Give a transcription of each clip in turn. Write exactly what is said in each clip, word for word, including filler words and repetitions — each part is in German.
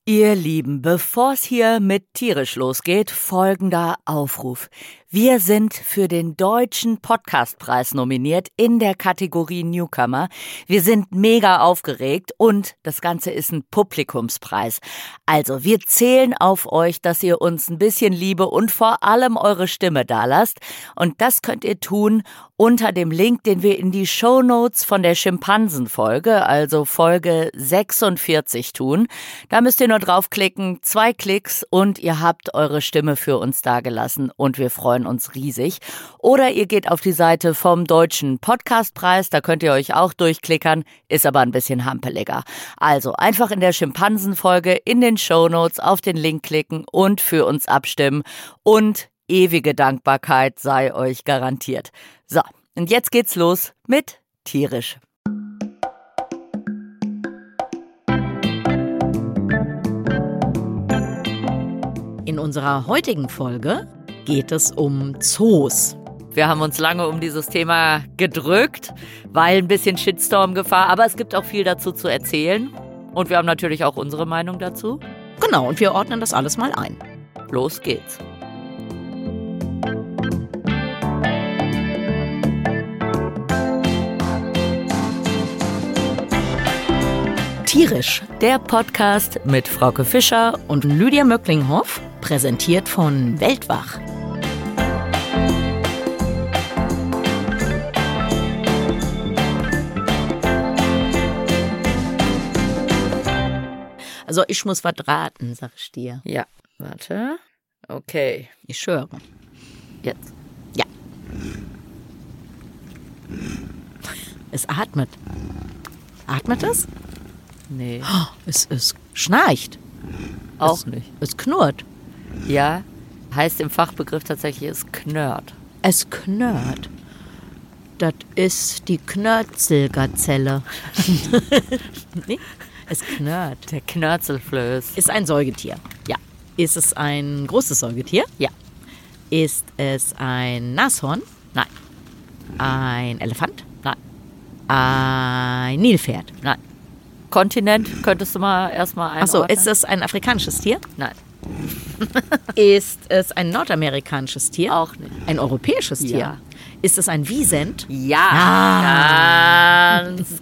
Ihr Lieben, bevor es hier mit tierisch losgeht, folgender Aufruf. Wir sind für den Deutschen Podcastpreis nominiert in der Kategorie Newcomer. Wir sind mega aufgeregt und das Ganze ist ein Publikumspreis. Also wir zählen auf euch, dass ihr uns ein bisschen Liebe und vor allem eure Stimme dalasst. Und das könnt ihr tun unter dem Link, den wir in die Shownotes von der Schimpansenfolge, also Folge sechsundvierzig tun. Da müsst ihr nur draufklicken, zwei Klicks und ihr habt eure Stimme für uns dagelassen und wir freuen uns riesig. Oder ihr geht auf die Seite vom Deutschen Podcastpreis, da könnt ihr euch auch durchklickern, ist aber ein bisschen hampeliger. Also einfach in der Schimpansenfolge in den Shownotes auf den Link klicken und für uns abstimmen und ewige Dankbarkeit sei euch garantiert. So, und jetzt geht's los mit Tierisch. In unserer heutigen Folge geht es um Zoos. Wir haben uns lange um dieses Thema gedrückt, weil ein bisschen Shitstorm-Gefahr, aber es gibt auch viel dazu zu erzählen. Und wir haben natürlich auch unsere Meinung dazu. Genau, und wir ordnen das alles mal ein. Los geht's. Tierisch, der Podcast mit Frauke Fischer und Lydia Möcklinghoff, präsentiert von Weltwach. Also ich muss was raten, sag ich dir. Ja, warte. Okay. Ich höre. Jetzt. Ja. Es atmet. Atmet es? Nee. Oh, es, es schnarcht. Auch es, nicht. Es knurrt. Ja, heißt im Fachbegriff tatsächlich, es knurrt. Es knurrt. Das ist die Knörzelgazelle. Nee, es knurrt. Der Knörzelflöß. Ist ein Säugetier. Ja. Ist es ein großes Säugetier? Ja. Ist es ein Nashorn? Nein. Ein Elefant? Nein. Ein Nilpferd? Nein. Kontinent, könntest du mal erstmal einordnen? Achso, ist es ein afrikanisches Tier? Nein. Ist es ein nordamerikanisches Tier? Auch nicht. Ein europäisches Tier? Ja. Ist es ein Wiesent? Ja, Ah. ganz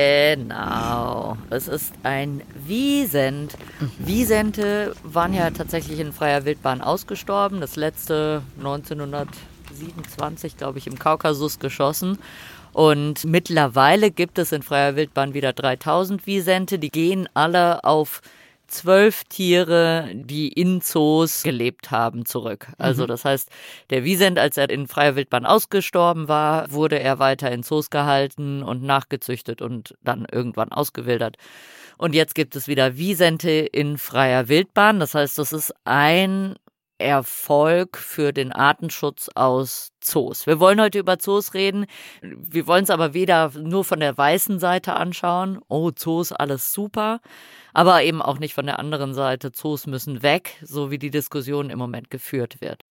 genau. Es ist ein Wiesent. Mhm. Wiesente waren ja tatsächlich in freier Wildbahn ausgestorben. Das letzte neunzehnhundertsiebenundzwanzig, glaube ich, im Kaukasus geschossen. Und mittlerweile gibt es in freier Wildbahn wieder dreitausend Wiesente. Die gehen alle auf zwölf Tiere, die in Zoos gelebt haben, zurück. Also das heißt, der Wiesent, als er in freier Wildbahn ausgestorben war, wurde er weiter in Zoos gehalten und nachgezüchtet und dann irgendwann ausgewildert. Und jetzt gibt es wieder Wiesente in freier Wildbahn. Das heißt, das ist ein Erfolg für den Artenschutz aus Zoos. Wir wollen heute über Zoos reden. Wir wollen es aber weder nur von der weißen Seite anschauen, oh, Zoos, alles super, aber eben auch nicht von der anderen Seite, Zoos müssen weg, so wie die Diskussion im Moment geführt wird.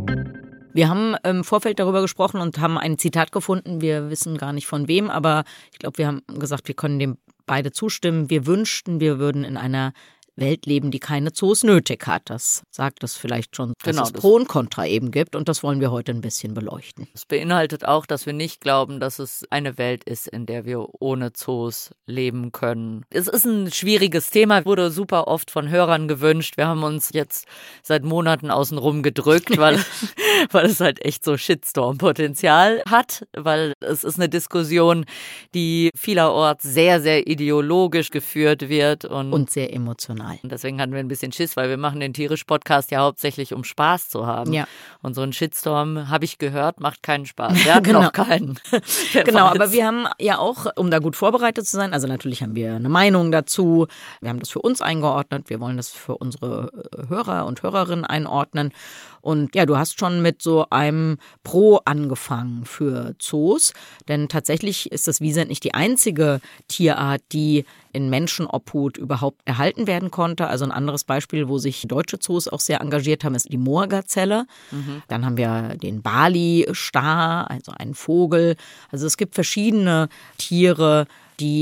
Wir haben im Vorfeld darüber gesprochen und haben ein Zitat gefunden. Wir wissen gar nicht von wem, aber ich glaube, wir haben gesagt, wir können dem beide zustimmen. Wir wünschten, wir würden in einer Welt leben, die keine Zoos nötig hat. Das sagt es vielleicht schon, dass genau, es Pro und Contra eben gibt und das wollen wir heute ein bisschen beleuchten. Das beinhaltet auch, dass wir nicht glauben, dass es eine Welt ist, in der wir ohne Zoos leben können. Es ist ein schwieriges Thema, wurde super oft von Hörern gewünscht. Wir haben uns jetzt seit Monaten außenrum gedrückt, weil, weil es halt echt so Shitstorm-Potenzial hat, weil es ist eine Diskussion, die vielerorts sehr, sehr ideologisch geführt wird. Und, und sehr emotional. Und deswegen hatten wir ein bisschen Schiss, weil wir machen den Tierisch-Podcast ja hauptsächlich, um Spaß zu haben. Ja. Und so ein Shitstorm, habe ich gehört, macht keinen Spaß. Der hat genau. noch keinen. Genau, aber wir haben ja auch, um da gut vorbereitet zu sein, also natürlich haben wir eine Meinung dazu. Wir haben das für uns eingeordnet. Wir wollen das für unsere Hörer und Hörerinnen einordnen. Und ja, du hast schon mit so einem Pro angefangen für Zoos, denn tatsächlich ist das Wiesent nicht die einzige Tierart, die in Menschenobhut überhaupt erhalten werden konnte. Also ein anderes Beispiel, wo sich deutsche Zoos auch sehr engagiert haben, ist die Moorgazelle. Mhm. Dann haben wir den Bali-Star, also einen Vogel. Also es gibt verschiedene Tiere, die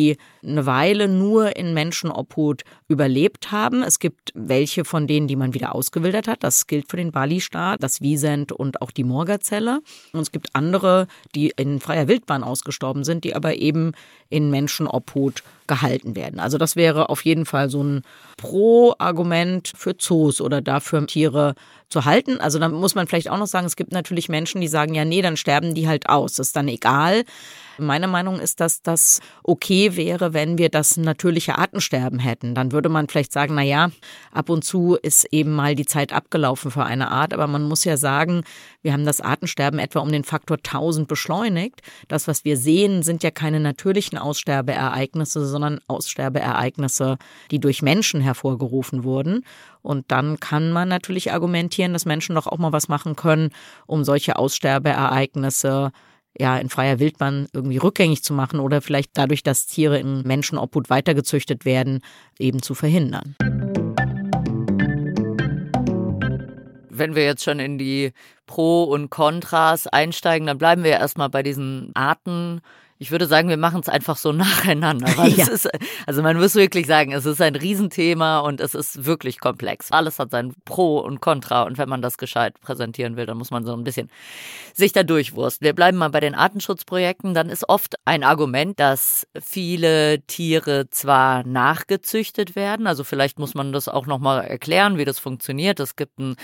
eine Weile nur in Menschenobhut überlebt haben. Es gibt welche von denen, die man wieder ausgewildert hat. Das gilt für den Bali-Star, das Wisent und auch die Moorgazelle. Und es gibt andere, die in freier Wildbahn ausgestorben sind, die aber eben in Menschenobhut gehalten werden. Also das wäre auf jeden Fall so ein Pro-Argument für Zoos oder dafür Tiere zu halten. Also da muss man vielleicht auch noch sagen, es gibt natürlich Menschen, die sagen, ja nee, dann sterben die halt aus. Das ist dann egal. Meine Meinung ist, dass das okay wäre, wenn wir das natürliche Artensterben hätten. Dann würde man vielleicht sagen, na ja, ab und zu ist eben mal die Zeit abgelaufen für eine Art. Aber man muss ja sagen, wir haben das Artensterben etwa um den Faktor tausend beschleunigt. Das, was wir sehen, sind ja keine natürlichen Aussterbeereignisse, sondern Aussterbeereignisse, die durch Menschen hervorgerufen wurden. Und dann kann man natürlich argumentieren, dass Menschen doch auch mal was machen können, um solche Aussterbeereignisse ja in freier Wildbahn irgendwie rückgängig zu machen oder vielleicht dadurch, dass Tiere in Menschenobhut weitergezüchtet werden, eben zu verhindern. Wenn wir jetzt schon in die Pro und Kontras einsteigen, dann bleiben wir ja erstmal bei diesen Arten. Ich würde sagen, wir machen es einfach so nacheinander. Weil ja. es ist, also man muss wirklich sagen, es ist ein Riesenthema und es ist wirklich komplex. Alles hat sein Pro und Contra und wenn man das gescheit präsentieren will, dann muss man so ein bisschen sich da durchwursten. Wir bleiben mal bei den Artenschutzprojekten. Dann ist oft ein Argument, dass viele Tiere zwar nachgezüchtet werden, also vielleicht muss man das auch nochmal erklären, wie das funktioniert. Es gibt ein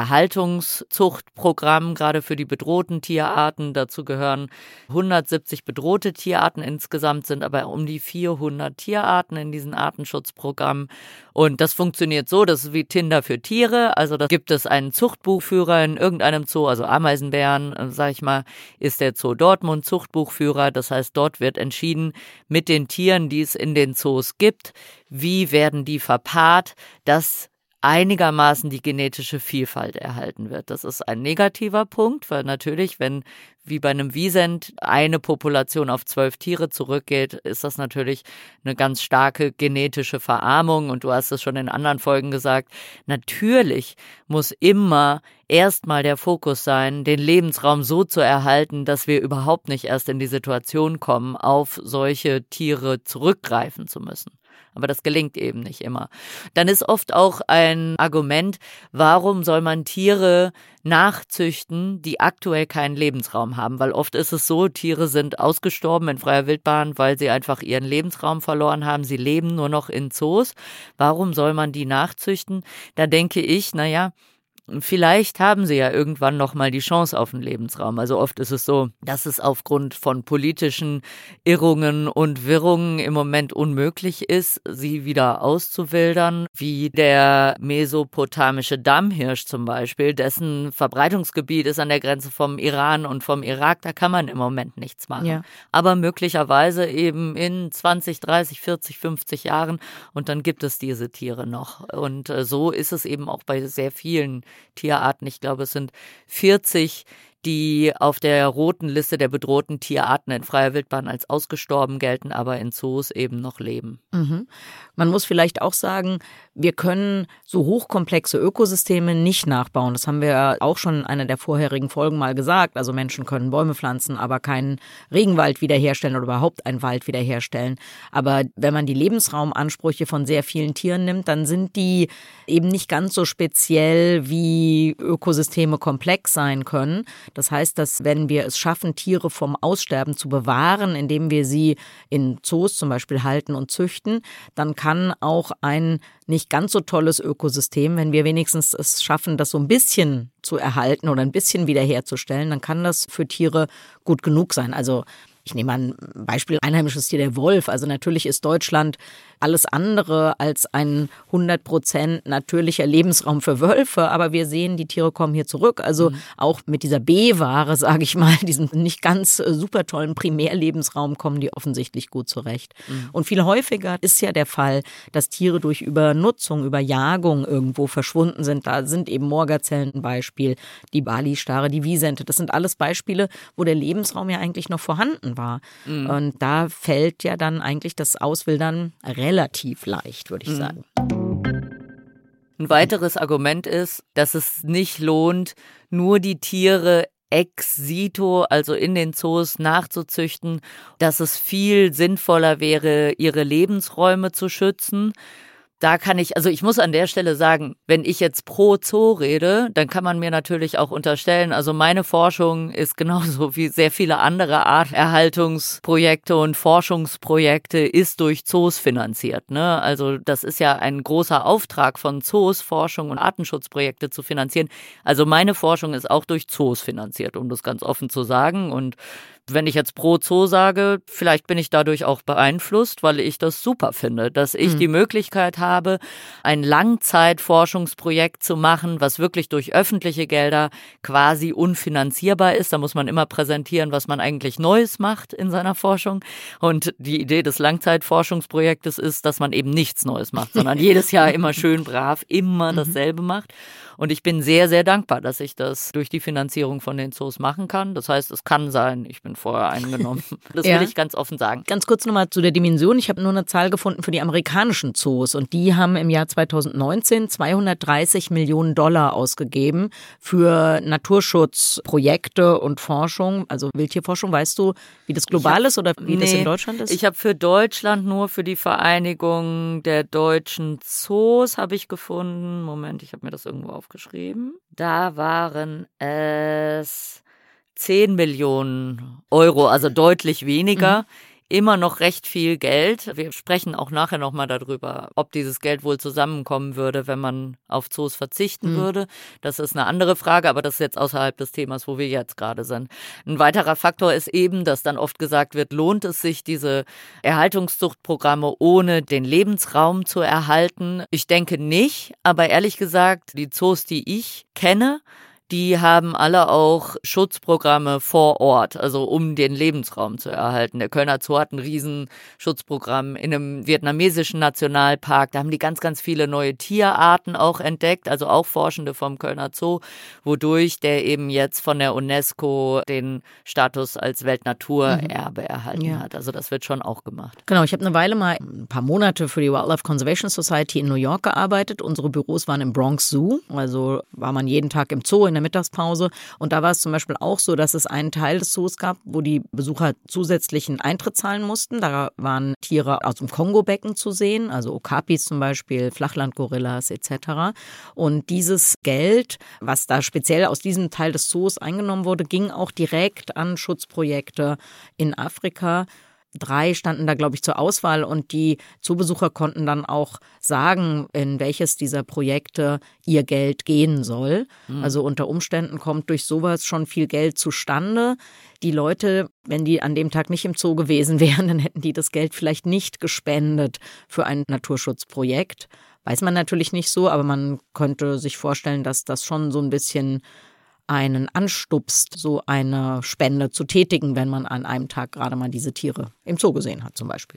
Erhaltungszuchtprogramm, gerade für die bedrohten Tierarten. Dazu gehören hundertsiebzig bedrohte Tierarten, insgesamt sind aber um die vierhundert Tierarten in diesen Artenschutzprogrammen und das funktioniert so, das ist wie Tinder für Tiere, also da gibt es einen Zuchtbuchführer in irgendeinem Zoo, also Ameisenbären, sag ich mal, ist der Zoo Dortmund Zuchtbuchführer, das heißt, dort wird entschieden mit den Tieren, die es in den Zoos gibt, wie werden die verpaart, dass einigermaßen die genetische Vielfalt erhalten wird. Das ist ein negativer Punkt, weil natürlich, wenn wie bei einem Wisent eine Population auf zwölf Tiere zurückgeht, ist das natürlich eine ganz starke genetische Verarmung. Und du hast es schon in anderen Folgen gesagt, natürlich muss immer erstmal der Fokus sein, den Lebensraum so zu erhalten, dass wir überhaupt nicht erst in die Situation kommen, auf solche Tiere zurückgreifen zu müssen. Aber das gelingt eben nicht immer. Dann ist oft auch ein Argument, warum soll man Tiere nachzüchten, die aktuell keinen Lebensraum haben? Weil oft ist es so, Tiere sind ausgestorben in freier Wildbahn, weil sie einfach ihren Lebensraum verloren haben. Sie leben nur noch in Zoos. Warum soll man die nachzüchten? Da denke ich, naja, vielleicht haben sie ja irgendwann noch mal die Chance auf einen Lebensraum. Also oft ist es so, dass es aufgrund von politischen Irrungen und Wirrungen im Moment unmöglich ist, sie wieder auszuwildern, wie der mesopotamische Dammhirsch zum Beispiel, dessen Verbreitungsgebiet ist an der Grenze vom Iran und vom Irak, da kann man im Moment nichts machen. Ja. Aber möglicherweise eben in zwanzig, dreißig, vierzig, fünfzig Jahren und dann gibt es diese Tiere noch. Und äh, so ist es eben auch bei sehr vielen Tierarten. Ich glaube, es sind vierzig, die auf der roten Liste der bedrohten Tierarten in freier Wildbahn als ausgestorben gelten, aber in Zoos eben noch leben. Mhm. Man muss vielleicht auch sagen, wir können so hochkomplexe Ökosysteme nicht nachbauen. Das haben wir auch schon in einer der vorherigen Folgen mal gesagt. Also Menschen können Bäume pflanzen, aber keinen Regenwald wiederherstellen oder überhaupt einen Wald wiederherstellen. Aber wenn man die Lebensraumansprüche von sehr vielen Tieren nimmt, dann sind die eben nicht ganz so speziell, wie Ökosysteme komplex sein können. Das heißt, dass wenn wir es schaffen, Tiere vom Aussterben zu bewahren, indem wir sie in Zoos zum Beispiel halten und züchten, dann kann auch ein nicht ganz so tolles Ökosystem, wenn wir wenigstens es schaffen, das so ein bisschen zu erhalten oder ein bisschen wiederherzustellen, dann kann das für Tiere gut genug sein. Also ich nehme ein Beispiel, einheimisches Tier, der Wolf. Also natürlich ist Deutschland alles andere als ein hundert Prozent natürlicher Lebensraum für Wölfe, aber wir sehen, die Tiere kommen hier zurück. Also mhm. auch mit dieser B-Ware, sage ich mal, diesem nicht ganz super tollen Primärlebensraum kommen die offensichtlich gut zurecht. Mhm. Und viel häufiger ist ja der Fall, dass Tiere durch Übernutzung, Überjagung irgendwo verschwunden sind. Da sind eben Moorgazellen ein Beispiel, die Bali-Stare, die Wisente. Das sind alles Beispiele, wo der Lebensraum ja eigentlich noch vorhanden war. Mhm. Und da fällt ja dann eigentlich das Auswildern relativ leicht, würde ich mhm. sagen. Ein weiteres Argument ist, dass es nicht lohnt, nur die Tiere ex situ, also in den Zoos nachzuzüchten, dass es viel sinnvoller wäre, ihre Lebensräume zu schützen. Da kann ich, also ich muss an der Stelle sagen, wenn ich jetzt pro Zoo rede, dann kann man mir natürlich auch unterstellen, also meine Forschung ist genauso wie sehr viele andere Arterhaltungsprojekte und Forschungsprojekte ist durch Zoos finanziert, ne? Also das ist ja ein großer Auftrag von Zoos, Forschung und Artenschutzprojekte zu finanzieren. Also meine Forschung ist auch durch Zoos finanziert, um das ganz offen zu sagen. Und wenn ich jetzt pro Zoo sage, vielleicht bin ich dadurch auch beeinflusst, weil ich das super finde, dass ich mhm. die Möglichkeit habe, ein Langzeitforschungsprojekt zu machen, was wirklich durch öffentliche Gelder quasi unfinanzierbar ist. Da muss man immer präsentieren, was man eigentlich Neues macht in seiner Forschung. Und die Idee des Langzeitforschungsprojektes ist, dass man eben nichts Neues macht, sondern jedes Jahr immer schön brav, immer dasselbe macht. Und ich bin sehr, sehr dankbar, dass ich das durch die Finanzierung von den Zoos machen kann. Das heißt, es kann sein, ich bin vorher eingenommen. Das ja. will ich ganz offen sagen. Ganz kurz nochmal zu der Dimension. Ich habe nur eine Zahl gefunden für die amerikanischen Zoos. Und die haben im Jahr zweitausendneunzehn zweihundertdreißig Millionen Dollar ausgegeben für Naturschutzprojekte und Forschung. Also Wildtierforschung. Weißt du, wie das global hab, ist oder wie nee, das in Deutschland ist? Ich habe für Deutschland nur für die Vereinigung der deutschen Zoos habe ich gefunden. Moment, ich habe mir das irgendwo aufgeschrieben. Da waren es zehn Millionen Euro, also deutlich weniger. Mhm. Immer noch recht viel Geld. Wir sprechen auch nachher nochmal darüber, ob dieses Geld wohl zusammenkommen würde, wenn man auf Zoos verzichten mhm. würde. Das ist eine andere Frage, aber das ist jetzt außerhalb des Themas, wo wir jetzt gerade sind. Ein weiterer Faktor ist eben, dass dann oft gesagt wird, lohnt es sich, diese Erhaltungszuchtprogramme ohne den Lebensraum zu erhalten? Ich denke nicht, aber ehrlich gesagt, die Zoos, die ich kenne, die haben alle auch Schutzprogramme vor Ort, also um den Lebensraum zu erhalten. Der Kölner Zoo hat ein Riesenschutzprogramm in einem vietnamesischen Nationalpark. Da haben die ganz, ganz viele neue Tierarten auch entdeckt, also auch Forschende vom Kölner Zoo, wodurch der eben jetzt von der UNESCO den Status als Weltnaturerbe mhm. erhalten ja. hat. Also das wird schon auch gemacht. Genau, ich habe eine Weile mal ein paar Monate für die Wildlife Conservation Society in New York gearbeitet. Unsere Büros waren im Bronx Zoo, also war man jeden Tag im Zoo in der Mittagspause. Und da war es zum Beispiel auch so, dass es einen Teil des Zoos gab, wo die Besucher zusätzlichen Eintritt zahlen mussten. Da waren Tiere aus dem Kongo-Becken zu sehen, also Okapis zum Beispiel, Flachlandgorillas et cetera. Und dieses Geld, was da speziell aus diesem Teil des Zoos eingenommen wurde, ging auch direkt an Schutzprojekte in Afrika. Drei standen da, glaube ich, zur Auswahl und die Zoobesucher konnten dann auch sagen, in welches dieser Projekte ihr Geld gehen soll. Mhm. Also unter Umständen kommt durch sowas schon viel Geld zustande. Die Leute, wenn die an dem Tag nicht im Zoo gewesen wären, dann hätten die das Geld vielleicht nicht gespendet für ein Naturschutzprojekt. Weiß man natürlich nicht so, aber man könnte sich vorstellen, dass das schon so ein bisschen einen anstupst, so eine Spende zu tätigen, wenn man an einem Tag gerade mal diese Tiere im Zoo gesehen hat zum Beispiel.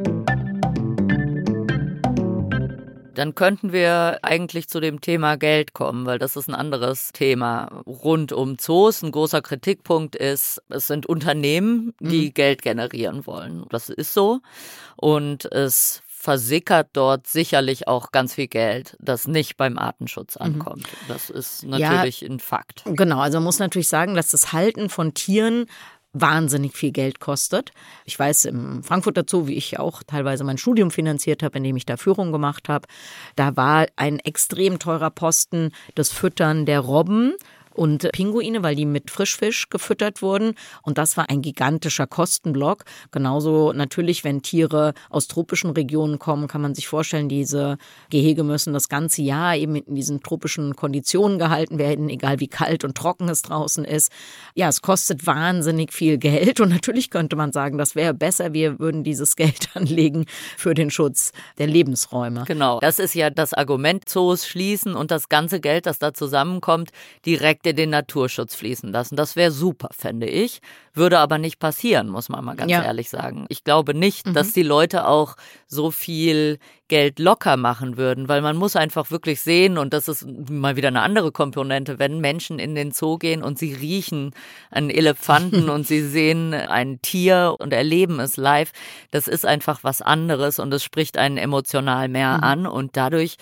Dann könnten wir eigentlich zu dem Thema Geld kommen, weil das ist ein anderes Thema rund um Zoos. Ein großer Kritikpunkt ist, es sind Unternehmen, die mhm. Geld generieren wollen. Das ist so und es versickert dort sicherlich auch ganz viel Geld, das nicht beim Artenschutz ankommt. Mhm. Das ist natürlich ja, ein Fakt. Genau, also man muss natürlich sagen, dass das Halten von Tieren wahnsinnig viel Geld kostet. Ich weiß, im Frankfurter Zoo, wie ich auch teilweise mein Studium finanziert habe, indem ich da Führung gemacht habe, da war ein extrem teurer Posten das Füttern der Robben und Pinguine, weil die mit Frischfisch gefüttert wurden. Und das war ein gigantischer Kostenblock. Genauso natürlich, wenn Tiere aus tropischen Regionen kommen, kann man sich vorstellen, diese Gehege müssen das ganze Jahr eben in diesen tropischen Konditionen gehalten werden, egal wie kalt und trocken es draußen ist. Ja, es kostet wahnsinnig viel Geld. Und natürlich könnte man sagen, das wäre besser, wir würden dieses Geld anlegen für den Schutz der Lebensräume. Genau, das ist ja das Argument, Zoos schließen und das ganze Geld, das da zusammenkommt, direkt in den Naturschutz fließen lassen. Das wäre super, fände ich. Würde aber nicht passieren, muss man mal ganz ja. ehrlich sagen. Ich glaube nicht, mhm. dass die Leute auch so viel Geld locker machen würden, weil man muss einfach wirklich sehen, und das ist mal wieder eine andere Komponente, wenn Menschen in den Zoo gehen und sie riechen einen Elefanten und sie sehen ein Tier und erleben es live, das ist einfach was anderes und es spricht einen emotional mehr mhm. an und dadurch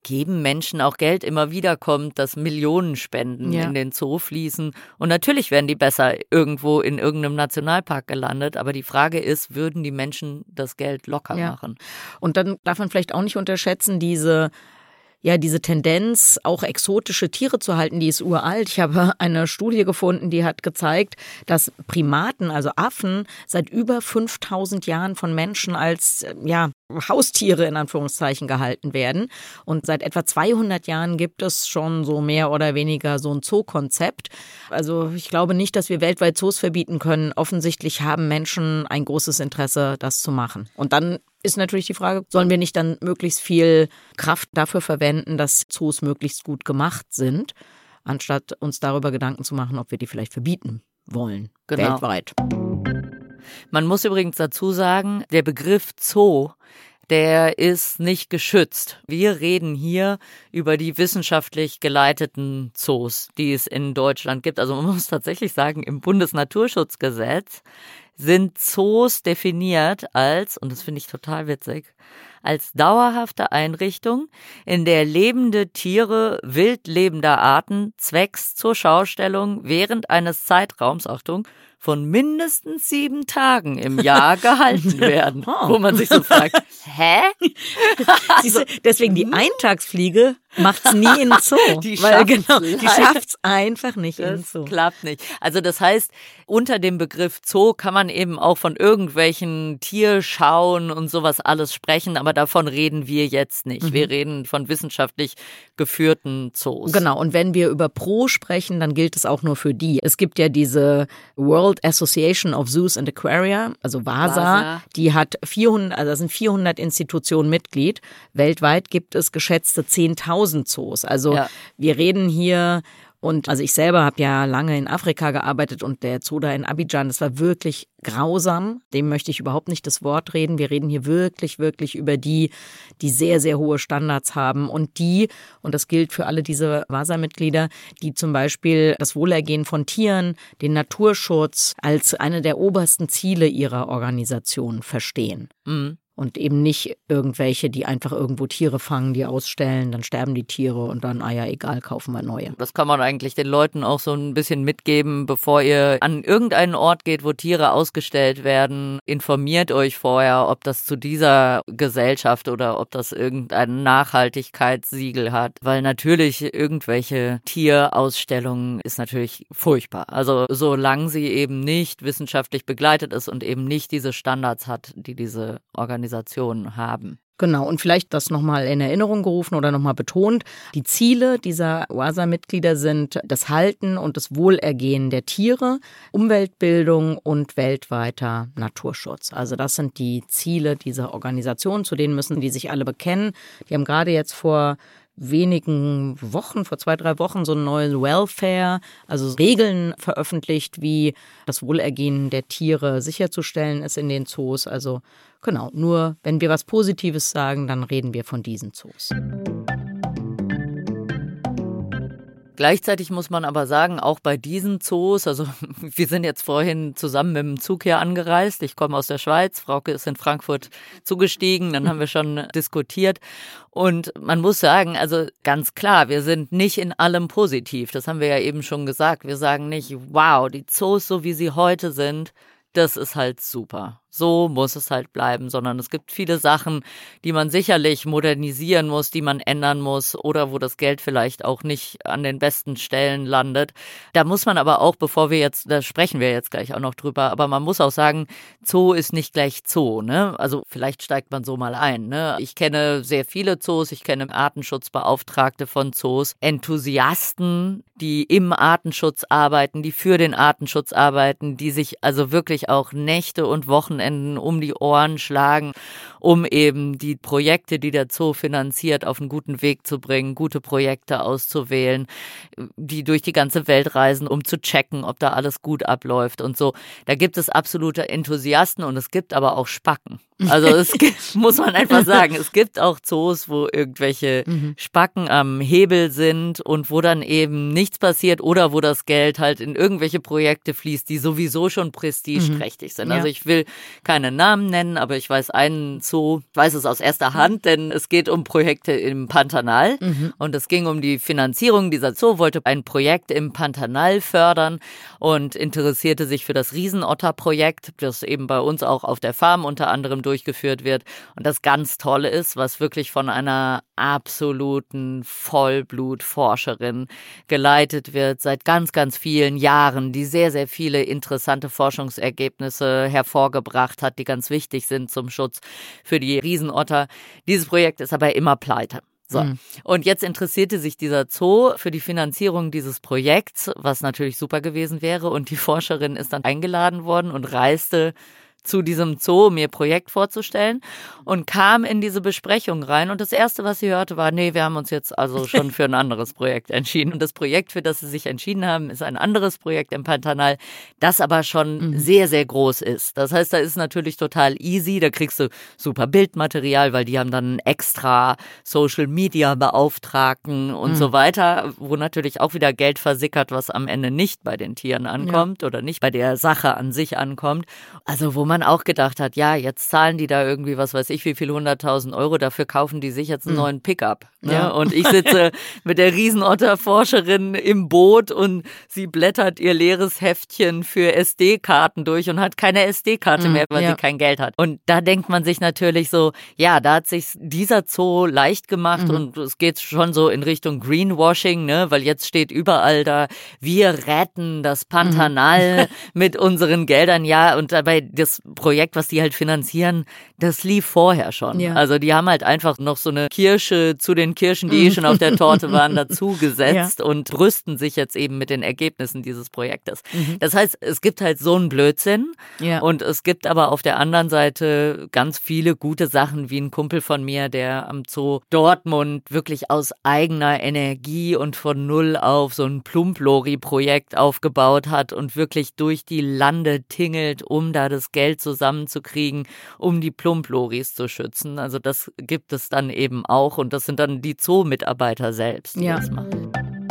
geben Menschen auch Geld. Immer wieder kommt, dass Millionenspenden Ja. in den Zoo fließen. Und natürlich werden die besser irgendwo in irgendeinem Nationalpark gelandet. Aber die Frage ist, würden die Menschen das Geld locker Ja. machen? Und dann darf man vielleicht auch nicht unterschätzen, diese Ja, diese Tendenz, auch exotische Tiere zu halten, die ist uralt. Ich habe eine Studie gefunden, die hat gezeigt, dass Primaten, also Affen, seit über fünftausend Jahren von Menschen als ja, Haustiere in Anführungszeichen gehalten werden. Und seit etwa zweihundert Jahren gibt es schon so mehr oder weniger so ein Zoo-Konzept. Also ich glaube nicht, dass wir weltweit Zoos verbieten können. Offensichtlich haben Menschen ein großes Interesse, das zu machen. Und dann ist natürlich die Frage, sollen wir nicht dann möglichst viel Kraft dafür verwenden, dass Zoos möglichst gut gemacht sind, anstatt uns darüber Gedanken zu machen, ob wir die vielleicht verbieten wollen, Genau. weltweit. Man muss übrigens dazu sagen, der Begriff Zoo, der ist nicht geschützt. Wir reden hier über die wissenschaftlich geleiteten Zoos, die es in Deutschland gibt. Also man muss tatsächlich sagen, im Bundesnaturschutzgesetz sind Zoos definiert als, und das finde ich total witzig, als dauerhafte Einrichtung, in der lebende Tiere wild lebender Arten zwecks zur Schaustellung während eines Zeitraums, Achtung, von mindestens sieben Tagen im Jahr gehalten werden. Oh. Wo man sich so fragt, hä? Siehst du, deswegen die Eintagsfliege macht's nie in den Zoo. Die weil schafft's genau, die leider. schafft's einfach nicht in den Das Zoo. klappt nicht. Also das heißt, unter dem Begriff Zoo kann man eben auch von irgendwelchen Tierschauen und sowas alles sprechen, aber davon reden wir jetzt nicht. Mhm. Wir reden von wissenschaftlich geführten Zoos. Genau, und wenn wir über Pro sprechen, dann gilt es auch nur für die. Es gibt ja diese World Association of Zoos and Aquaria, also WASA, WASA. die hat vierhundert, also da sind vierhundert Institutionen Mitglied. Weltweit gibt es geschätzte zehntausend Zoos. Also Ja. wir reden hier. Und also ich selber habe ja lange in Afrika gearbeitet und der Zoo da in Abidjan, das war wirklich grausam. Dem möchte ich überhaupt nicht das Wort reden. Wir reden hier wirklich, wirklich über die, die sehr, sehr hohe Standards haben und die, und das gilt für alle diese WASA-Mitglieder, die zum Beispiel das Wohlergehen von Tieren, den Naturschutz als eine der obersten Ziele ihrer Organisation verstehen. Mhm. Und eben nicht irgendwelche, die einfach irgendwo Tiere fangen, die ausstellen, dann sterben die Tiere und dann, ah ja, egal, kaufen wir neue. Das kann man eigentlich den Leuten auch so ein bisschen mitgeben, bevor ihr an irgendeinen Ort geht, wo Tiere ausgestellt werden. Informiert euch vorher, ob das zu dieser Gesellschaft oder ob das irgendein Nachhaltigkeitssiegel hat. Weil natürlich irgendwelche Tierausstellungen ist natürlich furchtbar. Also solange sie eben nicht wissenschaftlich begleitet ist und eben nicht diese Standards hat, die diese Organisationen haben. Genau, und vielleicht das nochmal in Erinnerung gerufen oder nochmal betont. Die Ziele dieser WASA-Mitglieder sind das Halten und das Wohlergehen der Tiere, Umweltbildung und weltweiter Naturschutz. Also das sind die Ziele dieser Organisation, zu denen müssen die sich alle bekennen. Die haben gerade jetzt vor wenigen Wochen, vor zwei, drei Wochen so ein neues Welfare, also Regeln veröffentlicht, wie das Wohlergehen der Tiere sicherzustellen ist in den Zoos. Also genau, nur wenn wir was Positives sagen, dann reden wir von diesen Zoos. Gleichzeitig muss man aber sagen, auch bei diesen Zoos, also wir sind jetzt vorhin zusammen mit dem Zug hier angereist. Ich komme aus der Schweiz, Frauke ist in Frankfurt zugestiegen, dann haben wir schon diskutiert. Und man muss sagen, also ganz klar, wir sind nicht in allem positiv. Das haben wir ja eben schon gesagt. Wir sagen nicht, wow, die Zoos, so wie sie heute sind, das ist halt super. So muss es halt bleiben, sondern es gibt viele Sachen, die man sicherlich modernisieren muss, die man ändern muss oder wo das Geld vielleicht auch nicht an den besten Stellen landet. Da muss man aber auch, bevor wir jetzt, da sprechen wir jetzt gleich auch noch drüber, aber man muss auch sagen, Zoo ist nicht gleich Zoo, ne? Also vielleicht steigt man so mal ein, ne? Ich kenne sehr viele Zoos, ich kenne Artenschutzbeauftragte von Zoos, Enthusiasten, die im Artenschutz arbeiten, die für den Artenschutz arbeiten, die sich also wirklich auch Nächte und Wochenenden um die Ohren schlagen, um eben die Projekte, die der Zoo finanziert, auf einen guten Weg zu bringen, gute Projekte auszuwählen, die durch die ganze Welt reisen, um zu checken, ob da alles gut abläuft und so. Da gibt es absolute Enthusiasten und es gibt aber auch Spacken. Also es gibt, muss man einfach sagen, es gibt auch Zoos, wo irgendwelche mhm. Spacken am Hebel sind und wo dann eben nichts passiert oder wo das Geld halt in irgendwelche Projekte fließt, die sowieso schon prestigeträchtig sind. Mhm. Ja. Also ich will keine Namen nennen, aber ich weiß einen Zoo, ich weiß es aus erster Hand, denn es geht um Projekte im Pantanal mhm. und es ging um die Finanzierung. Dieser Zoo wollte ein Projekt im Pantanal fördern und interessierte sich für das Riesenotter-Projekt, das eben bei uns auch auf der Farm unter anderem durchgeführt wird. Und das ganz Tolle ist, was wirklich von einer absoluten Vollblutforscherin geleitet wird, seit ganz, ganz vielen Jahren, die sehr, sehr viele interessante Forschungsergebnisse hervorgebracht hat, die ganz wichtig sind zum Schutz für die Riesenotter. Dieses Projekt ist aber immer pleite. So. Mhm. Und jetzt interessierte sich dieser Zoo für die Finanzierung dieses Projekts, was natürlich super gewesen wäre. Und die Forscherin ist dann eingeladen worden und reiste zu diesem Zoo, um ihr Projekt vorzustellen und kam in diese Besprechung rein. Und das Erste, was sie hörte, war, nee, wir haben uns jetzt also schon für ein anderes Projekt entschieden. Und das Projekt, für das sie sich entschieden haben, ist ein anderes Projekt im Pantanal, das aber schon mhm. sehr, sehr groß ist. Das heißt, da ist natürlich total easy, da kriegst du super Bildmaterial, weil die haben dann extra Social-Media-Beauftragten und mhm. so weiter, wo natürlich auch wieder Geld versickert, was am Ende nicht bei den Tieren ankommt ja. oder nicht bei der Sache an sich ankommt. Also wo man man auch gedacht hat, ja, jetzt zahlen die da irgendwie, was weiß ich, wie viel hunderttausend Euro, dafür kaufen die sich jetzt einen mhm. neuen Pickup. Ne? Ja. Und ich sitze mit der Riesenotter-Forscherin im Boot und sie blättert ihr leeres Heftchen für S D-Karten durch und hat keine S D-Karte mhm. mehr, weil ja. sie kein Geld hat. Und da denkt man sich natürlich so, ja, da hat sich dieser Zoo leicht gemacht mhm. und es geht schon so in Richtung Greenwashing, ne, weil jetzt steht überall da, wir retten das Pantanal mhm. mit unseren Geldern, ja, und dabei das Projekt, was die halt finanzieren, das lief vorher schon. Ja. Also die haben halt einfach noch so eine Kirsche zu den Kirschen, die eh schon auf der Torte waren, dazu gesetzt ja. und brüsten sich jetzt eben mit den Ergebnissen dieses Projektes. Mhm. Das heißt, es gibt halt so einen Blödsinn ja. und es gibt aber auf der anderen Seite ganz viele gute Sachen, wie ein Kumpel von mir, der am Zoo Dortmund wirklich aus eigener Energie und von null auf so ein Plumplori-Projekt aufgebaut hat und wirklich durch die Lande tingelt, um da das Geld zusammenzukriegen, um die Plumploris zu schützen. Also das gibt es dann eben auch und das sind dann die Zoo-Mitarbeiter selbst, die ja. das machen.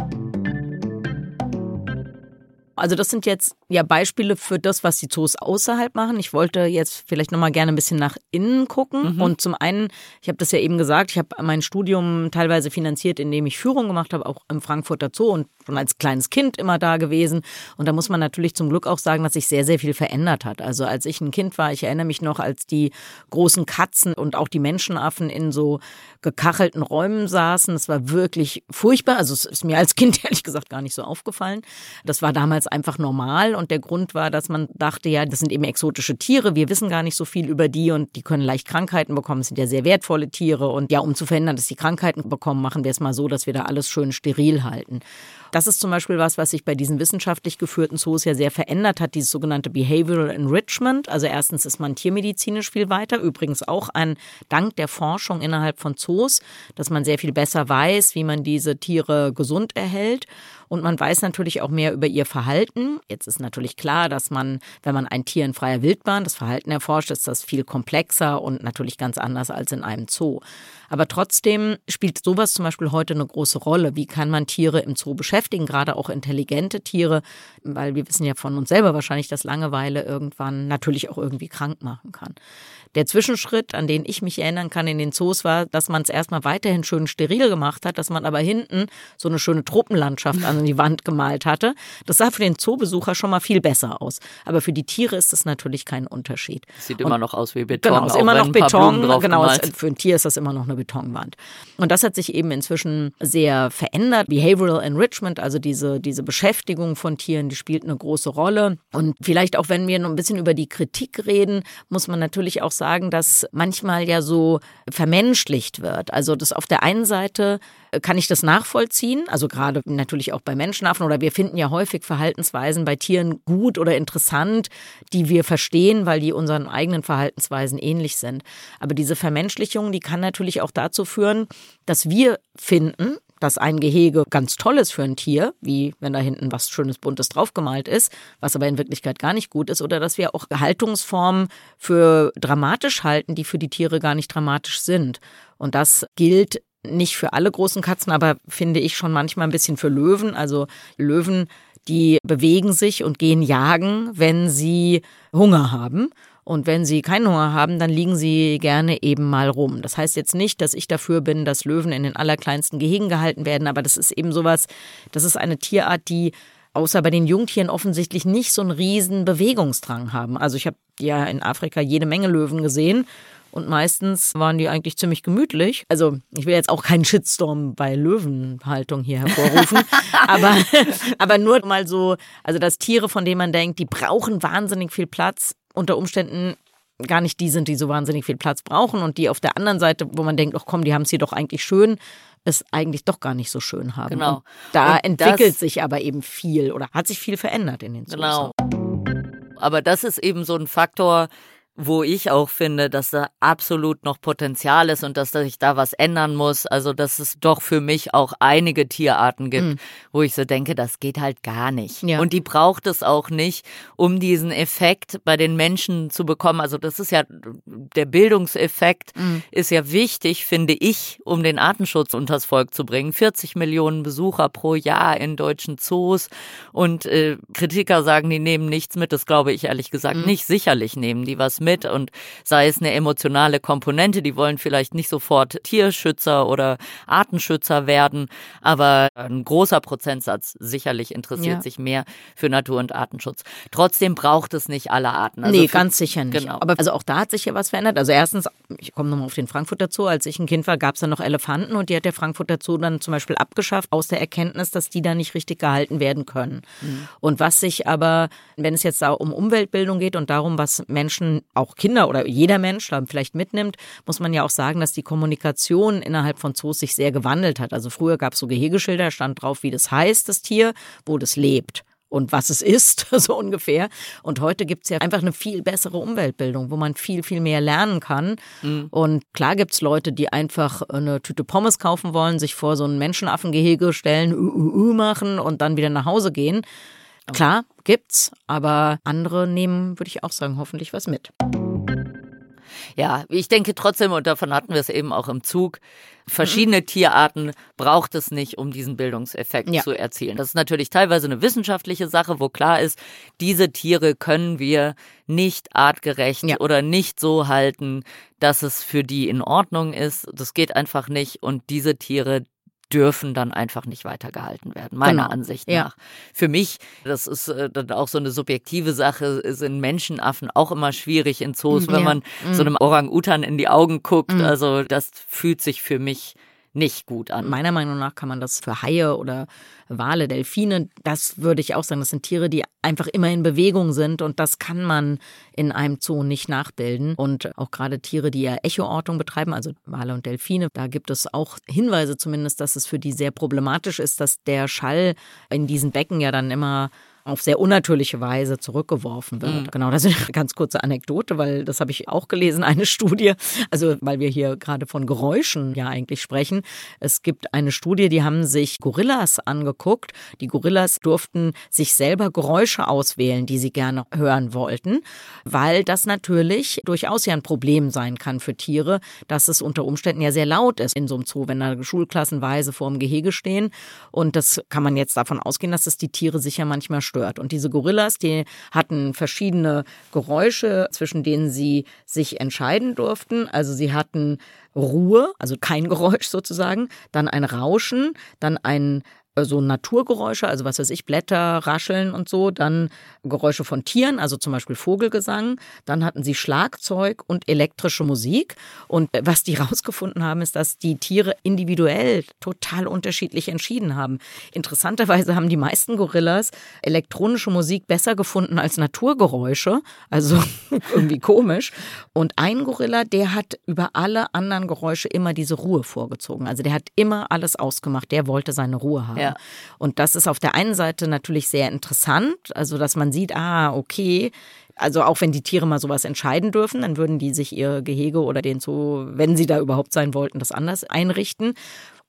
Also das sind jetzt ja Beispiele für das, was die Zoos außerhalb machen. Ich wollte jetzt vielleicht nochmal gerne ein bisschen nach innen gucken. Mhm. Und zum einen, ich habe das ja eben gesagt, ich habe mein Studium teilweise finanziert, indem ich Führung gemacht habe, auch im Frankfurter Zoo und schon als kleines Kind immer da gewesen. Und da muss man natürlich zum Glück auch sagen, dass sich sehr, sehr viel verändert hat. Also als ich ein Kind war, ich erinnere mich noch, als die großen Katzen und auch die Menschenaffen in so gekachelten Räumen saßen. Das war wirklich furchtbar. Also es ist mir als Kind ehrlich gesagt gar nicht so aufgefallen. Das war damals einfach normal und der Grund war, dass man dachte, ja, das sind eben exotische Tiere, wir wissen gar nicht so viel über die und die können leicht Krankheiten bekommen, es sind ja sehr wertvolle Tiere und ja, um zu verhindern, dass die Krankheiten bekommen, machen wir es mal so, dass wir da alles schön steril halten. Das ist zum Beispiel was, was sich bei diesen wissenschaftlich geführten Zoos ja sehr verändert hat, dieses sogenannte Behavioral Enrichment. Also erstens ist man tiermedizinisch viel weiter, übrigens auch ein Dank der Forschung innerhalb von Zoos, dass man sehr viel besser weiß, wie man diese Tiere gesund erhält. Und man weiß natürlich auch mehr über ihr Verhalten. Jetzt ist natürlich klar, dass man, wenn man ein Tier in freier Wildbahn das Verhalten erforscht, ist das viel komplexer und natürlich ganz anders als in einem Zoo. Aber trotzdem spielt sowas zum Beispiel heute eine große Rolle. Wie kann man Tiere im Zoo beschäftigen, gerade auch intelligente Tiere? Weil wir wissen ja von uns selber wahrscheinlich, dass Langeweile irgendwann natürlich auch irgendwie krank machen kann. Der Zwischenschritt, an den ich mich erinnern kann in den Zoos, war, dass man es erstmal weiterhin schön steril gemacht hat, dass man aber hinten so eine schöne Tropenlandschaft an die Wand gemalt hatte. Das sah für den Zoobesucher schon mal viel besser aus. Aber für die Tiere ist das natürlich kein Unterschied. Sieht immer Und, noch aus wie Beton. Genau, ist immer noch Beton. Genau, es, für ein Tier ist das immer noch eine Betonwand. Und das hat sich eben inzwischen sehr verändert. Behavioral Enrichment, also diese, diese Beschäftigung von Tieren, die spielt eine große Rolle. Und vielleicht auch, wenn wir noch ein bisschen über die Kritik reden, muss man natürlich auch sagen, sagen, dass manchmal ja so vermenschlicht wird. Also das auf der einen Seite kann ich das nachvollziehen, also gerade natürlich auch bei Menschenaffen oder wir finden ja häufig Verhaltensweisen bei Tieren gut oder interessant, die wir verstehen, weil die unseren eigenen Verhaltensweisen ähnlich sind. Aber diese Vermenschlichung, die kann natürlich auch dazu führen, dass wir finden, dass ein Gehege ganz toll ist für ein Tier, wie wenn da hinten was Schönes, Buntes draufgemalt ist, was aber in Wirklichkeit gar nicht gut ist, oder dass wir auch Haltungsformen für dramatisch halten, die für die Tiere gar nicht dramatisch sind. Und das gilt nicht für alle großen Katzen, aber finde ich schon manchmal ein bisschen für Löwen. Also Löwen, die bewegen sich und gehen jagen, wenn sie Hunger haben. Und wenn sie keinen Hunger haben, dann liegen sie gerne eben mal rum. Das heißt jetzt nicht, dass ich dafür bin, dass Löwen in den allerkleinsten Gehegen gehalten werden, aber das ist eben sowas, das ist eine Tierart, die außer bei den Jungtieren offensichtlich nicht so einen riesen Bewegungsdrang haben. Also ich habe ja in Afrika jede Menge Löwen gesehen und meistens waren die eigentlich ziemlich gemütlich. Also ich will jetzt auch keinen Shitstorm bei Löwenhaltung hier hervorrufen, aber, aber nur mal so, also dass Tiere, von denen man denkt, die brauchen wahnsinnig viel Platz, unter Umständen gar nicht die sind, die so wahnsinnig viel Platz brauchen und die auf der anderen Seite, wo man denkt, ach komm, die haben es hier doch eigentlich schön, es eigentlich doch gar nicht so schön haben. Genau. Und da und entwickelt das, sich aber eben viel oder hat sich viel verändert in den Zoos. Genau. Aber das ist eben so ein Faktor, wo ich auch finde, dass da absolut noch Potenzial ist und dass sich da was ändern muss. Also dass es doch für mich auch einige Tierarten gibt, mhm. wo ich so denke, das geht halt gar nicht. Ja. Und die braucht es auch nicht, um diesen Effekt bei den Menschen zu bekommen. Also das ist ja, der Bildungseffekt mhm. ist ja wichtig, finde ich, um den Artenschutz unters Volk zu bringen. vierzig Millionen Besucher pro Jahr in deutschen Zoos und äh, Kritiker sagen, die nehmen nichts mit. Das glaube ich ehrlich gesagt mhm. nicht. Sicherlich nehmen die was mit und sei es eine emotionale Komponente, die wollen vielleicht nicht sofort Tierschützer oder Artenschützer werden, aber ein großer Prozentsatz sicherlich interessiert ja. sich mehr für Natur- und Artenschutz. Trotzdem braucht es nicht alle Arten. Also nee, für, ganz sicher nicht. Genau. Aber also auch da hat sich ja was verändert. Also erstens, ich komme nochmal auf den Frankfurter Zoo, als ich ein Kind war, gab es da noch Elefanten und die hat der Frankfurter Zoo dann zum Beispiel abgeschafft, aus der Erkenntnis, dass die da nicht richtig gehalten werden können. Mhm. Und was sich aber, wenn es jetzt da um Umweltbildung geht und darum, was Menschen auch Kinder oder jeder Mensch da vielleicht mitnimmt, muss man ja auch sagen, dass die Kommunikation innerhalb von Zoos sich sehr gewandelt hat. Also früher gab es so Gehegeschilder, stand drauf, wie das heißt, das Tier, wo das lebt und was es ist, so ungefähr. Und heute gibt es ja einfach eine viel bessere Umweltbildung, wo man viel, viel mehr lernen kann. Mhm. Und klar gibt es Leute, die einfach eine Tüte Pommes kaufen wollen, sich vor so ein Menschenaffengehege stellen, uh, uh, uh machen und dann wieder nach Hause gehen. Klar, gibt's, aber andere nehmen, würde ich auch sagen, hoffentlich was mit. Ja, ich denke trotzdem, und davon hatten wir es eben auch im Zug, verschiedene mhm. Tierarten braucht es nicht, um diesen Bildungseffekt ja. zu erzielen. Das ist natürlich teilweise eine wissenschaftliche Sache, wo klar ist, diese Tiere können wir nicht artgerecht ja. oder nicht so halten, dass es für die in Ordnung ist. Das geht einfach nicht und diese Tiere dürfen dann einfach nicht weitergehalten werden, meiner genau. Ansicht nach. Ja. Für mich, das ist äh, dann auch so eine subjektive Sache, sind Menschenaffen auch immer schwierig in Zoos, wenn ja. man mhm. so einem Orang-Utan in die Augen guckt. Mhm. Also das fühlt sich für mich nicht gut an. Meiner Meinung nach kann man das für Haie oder Wale, Delfine, das würde ich auch sagen, das sind Tiere, die einfach immer in Bewegung sind und das kann man in einem Zoo nicht nachbilden. Und auch gerade Tiere, die ja Echoortung betreiben, also Wale und Delfine, da gibt es auch Hinweise zumindest, dass es für die sehr problematisch ist, dass der Schall in diesen Becken ja dann immer auf sehr unnatürliche Weise zurückgeworfen wird. Mhm. Genau, das ist eine ganz kurze Anekdote, weil das habe ich auch gelesen, eine Studie, also weil wir hier gerade von Geräuschen ja eigentlich sprechen. Es gibt eine Studie, die haben sich Gorillas angeguckt. Die Gorillas durften sich selber Geräusche auswählen, die sie gerne hören wollten, weil das natürlich durchaus ja ein Problem sein kann für Tiere, dass es unter Umständen ja sehr laut ist in so einem Zoo, wenn da schulklassenweise vor dem Gehege stehen. Und das kann man jetzt davon ausgehen, dass es die Tiere sicher manchmal stört. Und diese Gorillas, die hatten verschiedene Geräusche, zwischen denen sie sich entscheiden durften. Also sie hatten Ruhe, also kein Geräusch sozusagen, dann ein Rauschen, dann ein so Naturgeräusche, also was weiß ich, Blätter, Rascheln und so, dann Geräusche von Tieren, also zum Beispiel Vogelgesang, dann hatten sie Schlagzeug und elektrische Musik und was die rausgefunden haben, ist, dass die Tiere individuell total unterschiedlich entschieden haben. Interessanterweise haben die meisten Gorillas elektronische Musik besser gefunden als Naturgeräusche, also irgendwie komisch und ein Gorilla, der hat über alle anderen Geräusche immer diese Ruhe vorgezogen, also der hat immer alles ausgemacht, der wollte seine Ruhe haben. Ja. Und das ist auf der einen Seite natürlich sehr interessant, also dass man sieht, ah, okay, also auch wenn die Tiere mal sowas entscheiden dürfen, dann würden die sich ihr Gehege oder den Zoo, wenn sie da überhaupt sein wollten, das anders einrichten.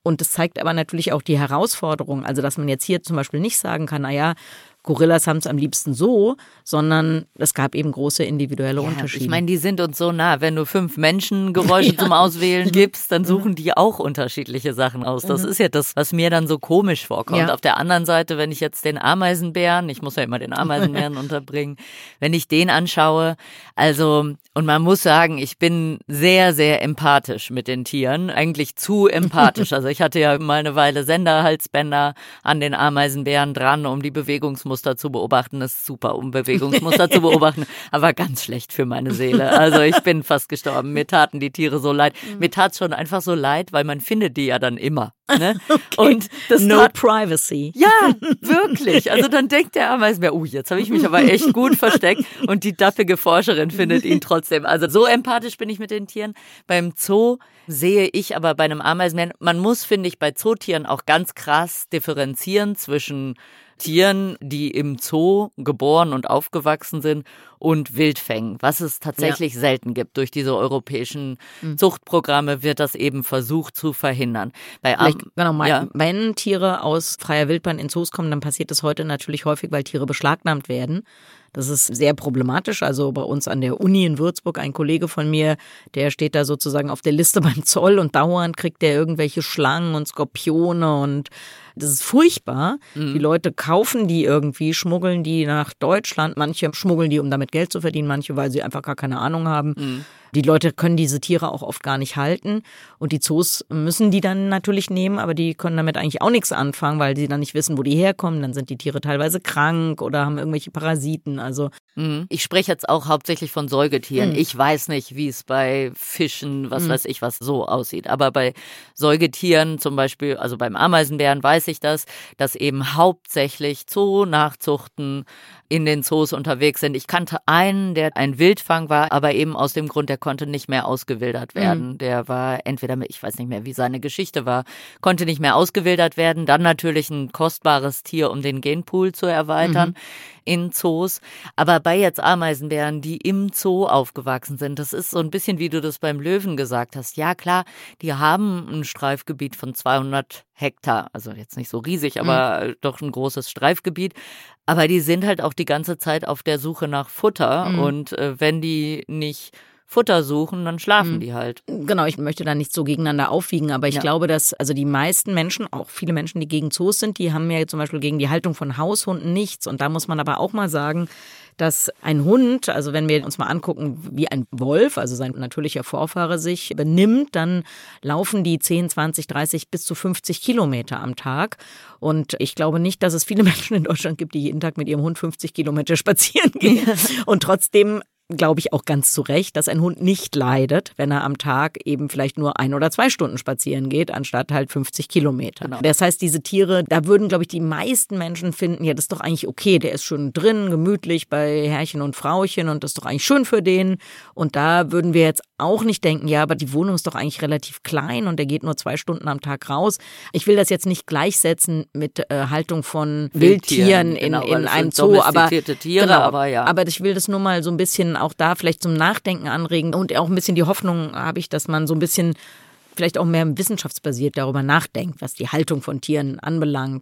Und das zeigt aber natürlich auch die Herausforderung, also dass man jetzt hier zum Beispiel nicht sagen kann, naja, Gorillas haben es am liebsten so, sondern es gab eben große individuelle ja, Unterschiede. Ich meine, die sind uns so nah. Wenn du fünf Menschen Geräusche ja. zum Auswählen gibst, dann suchen die auch unterschiedliche Sachen aus. Das mhm. ist ja das, was mir dann so komisch vorkommt. Ja. Auf der anderen Seite, wenn ich jetzt den Ameisenbären, ich muss ja immer den Ameisenbären unterbringen, wenn ich den anschaue, also, und man muss sagen, ich bin sehr, sehr empathisch mit den Tieren, eigentlich zu empathisch. Also ich hatte ja mal eine Weile Senderhalsbänder an den Ameisenbären dran, um die Bewegungsmuster zu beobachten. Das ist super, um Bewegungsmuster zu beobachten, aber ganz schlecht für meine Seele. Also ich bin fast gestorben. Mir taten die Tiere so leid. Mir tat es schon einfach so leid, weil man findet die ja dann immer. Ne? Okay. Und das no tat, privacy. Ja, wirklich. Also dann denkt der Ameisenbär, oh, jetzt habe ich mich aber echt gut versteckt und die dappige Forscherin findet ihn trotzdem. Also so empathisch bin ich mit den Tieren. Beim Zoo sehe ich aber bei einem Ameisenbären, man muss, finde ich, bei Zootieren auch ganz krass differenzieren zwischen Tieren, die im Zoo geboren und aufgewachsen sind, und Wildfängen, was es tatsächlich ja. selten gibt. Durch diese europäischen mhm. Zuchtprogramme wird das eben versucht zu verhindern. Bei Am- genau, mal, ja. Wenn Tiere aus freier Wildbahn in Zoos kommen, dann passiert das heute natürlich häufig, weil Tiere beschlagnahmt werden. Das ist sehr problematisch. Also bei uns an der Uni in Würzburg, ein Kollege von mir, der steht da sozusagen auf der Liste beim Zoll und dauernd kriegt der irgendwelche Schlangen und Skorpione und das ist furchtbar. Mhm. Die Leute kaufen die irgendwie, schmuggeln die nach Deutschland. Manche schmuggeln die, um damit Geld zu verdienen, manche, weil sie einfach gar keine Ahnung haben. Mhm. Die Leute können diese Tiere auch oft gar nicht halten und die Zoos müssen die dann natürlich nehmen, aber die können damit eigentlich auch nichts anfangen, weil sie dann nicht wissen, wo die herkommen. Dann sind die Tiere teilweise krank oder haben irgendwelche Parasiten. Also ich spreche jetzt auch hauptsächlich von Säugetieren. Mhm. Ich weiß nicht, wie es bei Fischen, was mhm. weiß ich, was so aussieht. Aber bei Säugetieren zum Beispiel, also beim Ameisenbären weiß ich das, dass eben hauptsächlich Zoo-Nachzuchten in den Zoos unterwegs sind. Ich kannte einen, der ein Wildfang war, aber eben aus dem Grund, der konnte nicht mehr ausgewildert werden. Mhm. Der war entweder, ich weiß nicht mehr, wie seine Geschichte war, konnte nicht mehr ausgewildert werden. Dann natürlich ein kostbares Tier, um den Genpool zu erweitern. Mhm. In Zoos, aber bei jetzt Ameisenbären, die im Zoo aufgewachsen sind, das ist so ein bisschen, wie du das beim Löwen gesagt hast. Ja klar, die haben ein Streifgebiet von zweihundert Hektar, also jetzt nicht so riesig, aber mhm. doch ein großes Streifgebiet. Aber die sind halt auch die ganze Zeit auf der Suche nach Futter mhm. und äh, wenn die nicht Futter suchen, dann schlafen mhm. die halt. Genau, ich möchte da nicht so gegeneinander aufwiegen, aber ich ja. glaube, dass also die meisten Menschen, auch viele Menschen, die gegen Zoos sind, die haben ja zum Beispiel gegen die Haltung von Haushunden nichts. Und da muss man aber auch mal sagen, dass ein Hund, also wenn wir uns mal angucken, wie ein Wolf, also sein natürlicher Vorfahre sich benimmt, dann laufen die zehn, zwanzig, dreißig bis zu fünfzig Kilometer am Tag. Und ich glaube nicht, dass es viele Menschen in Deutschland gibt, die jeden Tag mit ihrem Hund fünfzig Kilometer spazieren gehen. Und trotzdem glaube ich auch ganz zu Recht, dass ein Hund nicht leidet, wenn er am Tag eben vielleicht nur ein oder zwei Stunden spazieren geht, anstatt halt fünfzig Kilometer. Genau. Das heißt, diese Tiere, da würden, glaube ich, die meisten Menschen finden, ja, das ist doch eigentlich okay, der ist schon drin, gemütlich bei Herrchen und Frauchen und das ist doch eigentlich schön für den. Und da würden wir jetzt auch nicht denken, ja, aber die Wohnung ist doch eigentlich relativ klein und der geht nur zwei Stunden am Tag raus. Ich will das jetzt nicht gleichsetzen mit äh, Haltung von Wildtieren, Wildtieren in, genau, in einem Zoo, aber, Tiere, genau, aber ja. aber ich will das nur mal so ein bisschen auch da vielleicht zum Nachdenken anregen und auch ein bisschen die Hoffnung habe ich, dass man so ein bisschen vielleicht auch mehr wissenschaftsbasiert darüber nachdenkt, was die Haltung von Tieren anbelangt.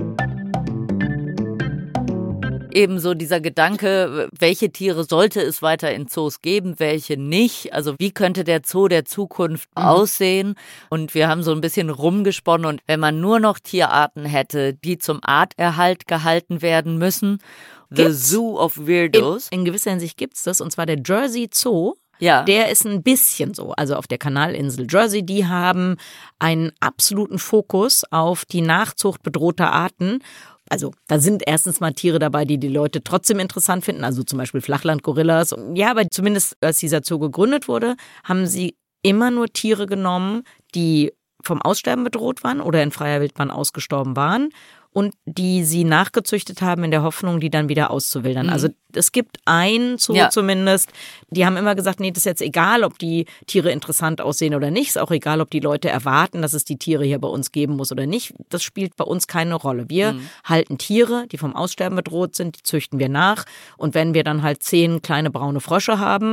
Ebenso dieser Gedanke, welche Tiere sollte es weiter in Zoos geben, welche nicht? Also wie könnte der Zoo der Zukunft mhm. aussehen? Und wir haben so ein bisschen rumgesponnen und wenn man nur noch Tierarten hätte, die zum Arterhalt gehalten werden müssen, The gibt's? Zoo of Weirdos. In, in gewisser Hinsicht gibt's das und zwar der Jersey Zoo. Ja. Der ist ein bisschen so, also auf der Kanalinsel Jersey, die haben einen absoluten Fokus auf die Nachzucht bedrohter Arten. Also da sind erstens mal Tiere dabei, die die Leute trotzdem interessant finden, also zum Beispiel Flachlandgorillas. Ja, aber zumindest als dieser Zoo gegründet wurde, haben sie immer nur Tiere genommen, die vom Aussterben bedroht waren oder in freier Wildbahn ausgestorben waren und die sie nachgezüchtet haben in der Hoffnung, die dann wieder auszuwildern. Mhm. Also es gibt einen Zoo ja. zumindest, die haben immer gesagt, nee, das ist jetzt egal, ob die Tiere interessant aussehen oder nicht. Ist auch egal, ob die Leute erwarten, dass es die Tiere hier bei uns geben muss oder nicht. Das spielt bei uns keine Rolle. Wir mhm. halten Tiere, die vom Aussterben bedroht sind, die züchten wir nach. Und wenn wir dann halt zehn kleine braune Frösche haben,